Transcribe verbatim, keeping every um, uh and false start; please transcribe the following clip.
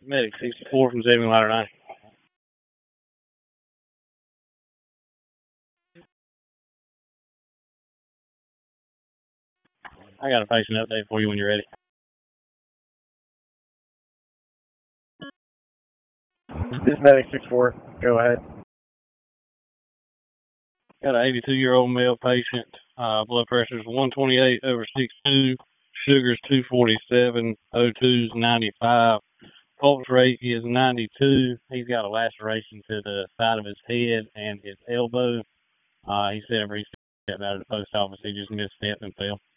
Medic sixty-four from Saving Ladder nine. I got a patient update for you when you're ready. This Medic sixty-four, go ahead. Got an eighty-two-year-old male patient. Uh, blood pressure is one twenty-eight over sixty-two. Sugar's two forty-seven. O two's ninety-five. Pulse rate is ninety-two. He's got a laceration to the side of his head and his elbow. Uh, he said every he stepped out of the post office, he just misstepped and fell.